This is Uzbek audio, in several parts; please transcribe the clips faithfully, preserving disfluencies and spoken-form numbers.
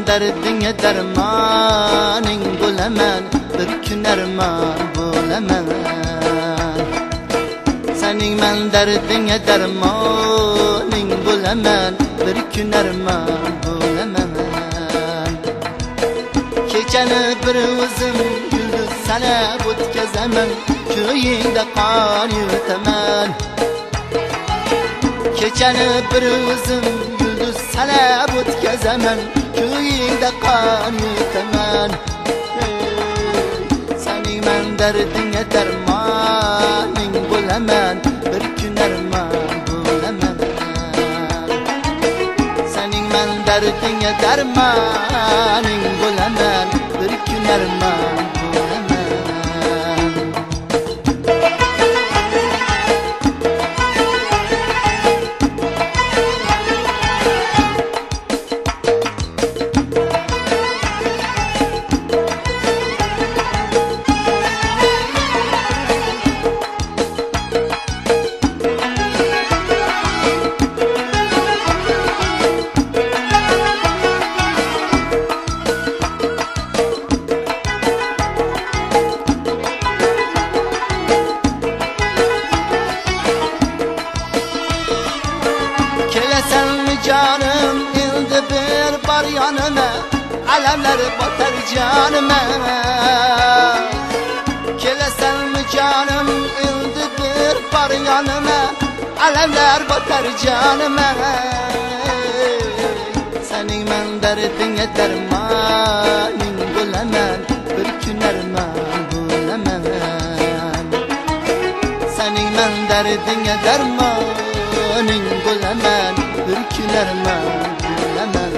derdine dermaning bo'laman, bir kun armon bo'laman. Sening men derdine dermaning bo'laman, bir kun armon bo'laman. Kechani bir o'zim yulduz sanab o'tkazaman, ko'yingda qon yutaman. Kechani bir o'zim yulduz sanab o'tkazaman, ko'yingda qon yutaman. Sening men derdine dermaning bo'laman, bir kun armon bo'laman. Sening men derdine dermaning bo'laman, bir kun armon bo'laman. Canım ildi bir bar yanıma, alemler batar canıma. Kelesen mi canım ildi bir bar yanıma, alemler batar canıma. Senin men derdine dermanin bo'laman, bir kun armon bo'laman. Senin men derdine dermanin bo'laman, bir kun armon bo'laman.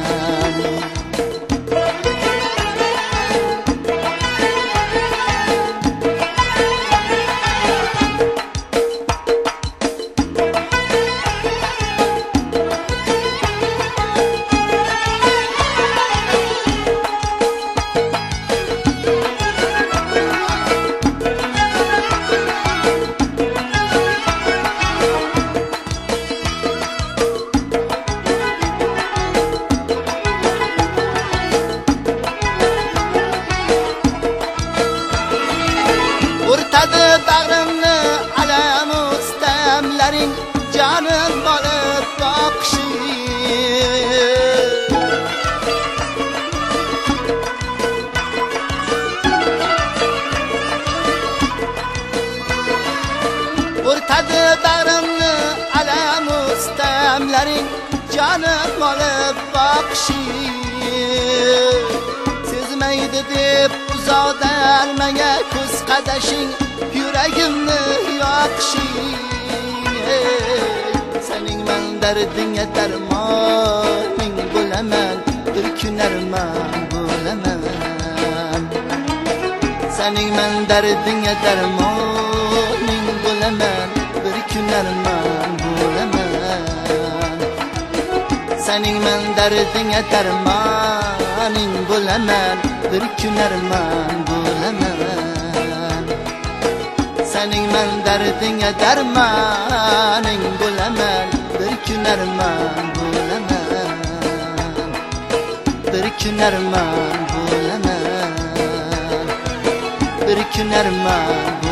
O'rtadi bag'rimni alam ustamlaring, jonim bo'lib boqishing. O'rtadi bag'rimni alam ustamlaring, jonim bo'lib boqishing. Sezmaydi deb uzoqdan menga ko'z qadashing, yuragimni yoqishing. Sening men derdine dermaning bo'laman, bir kun armon bo'laman. Sening men derdine dermaning bo'laman, bir kun armon bo'laman. Sening men derdine dermaning bo'laman, bir kun armon bo'laman. Sening men derdine dermaning bo'laman, bir kun armon bo'laman. Bir kun armon bo'laman, bir kun armon